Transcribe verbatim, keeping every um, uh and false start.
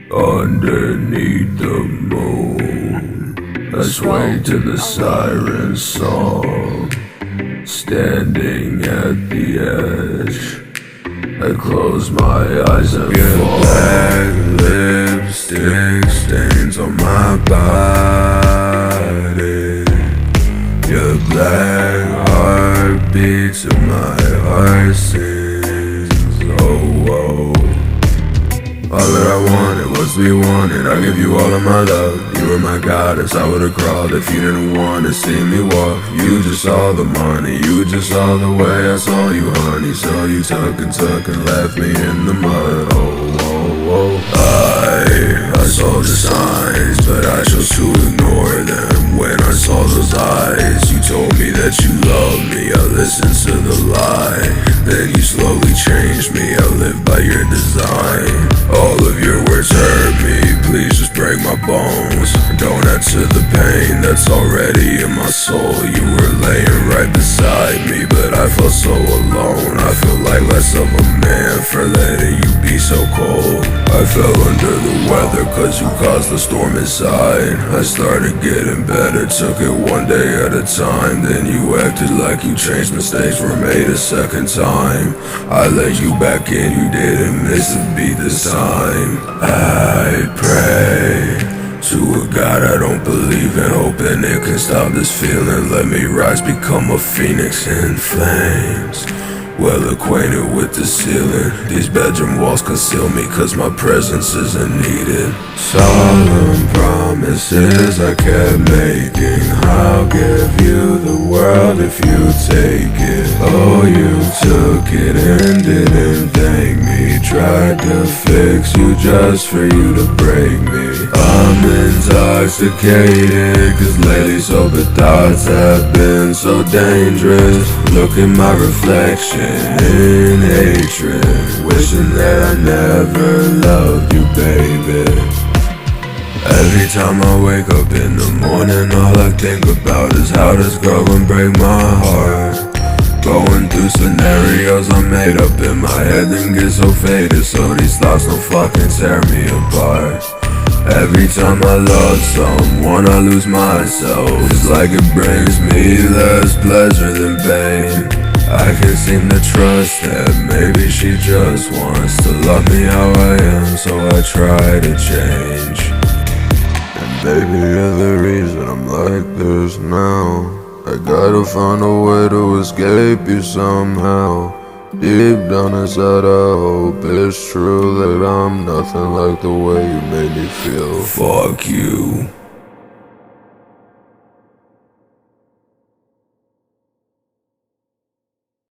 Underneath the moon, I sway to the siren song. Standing at the edge, I close my eyes and get fall. Black lipstick stains on my body. Your black heart beats and my heart sings. Oh, oh. All that I wanted was to be wanted. I give you all of my love. You were my goddess, I would've crawled if you didn't want to see me walk. You just saw the money, you just saw the way I saw you, honey. So you took and took and left me in the mud. Oh, oh, oh. I, I saw the signs, but I chose to ignore them. When I saw those eyes, you told me that you loved me. I listened to the lie, then you slowly changed me. I live by your design. All of your words hurt me, please just break my bones. Don't add to the pain that's already in my soul. You were laying right beside me, but I felt so alone. I feel like less of a man for letting you be so cold. I fell under the weather cause you caused the storm inside. I started getting better, took it one day at a time. Then you acted like you changed, mistakes were made a second time. I let you back in, you didn't miss a beat this time. I pray to a God I don't believe in, hoping it can stop this feeling. Let me rise, become a phoenix in flames. Well acquainted with the ceiling, these bedroom walls conceal me cause my presence isn't needed. Solemn promises I kept making, I'll give you the world if you take it. Oh, you took it and didn't thank me. Tried to fix you just for you to break me. I'm intoxicated cause lately sober thoughts have been so dangerous. Look at my reflection in hatred, wishing that I never loved you, baby. Every time I wake up in the morning, all I think about is how this girl gon' break my heart. Going through scenarios I made up in my head, then get so faded, so these thoughts don't fucking tear me apart. Every time I love someone, I lose myself. It's like it brings me less pleasure than pain. I can't seem to trust that maybe she just wants to love me how I am, so I try to change. And baby, you're the reason I'm like this now. I gotta find a way to escape you somehow. Deep down inside I hope it's true that I'm nothing like the way you made me feel. Fuck you.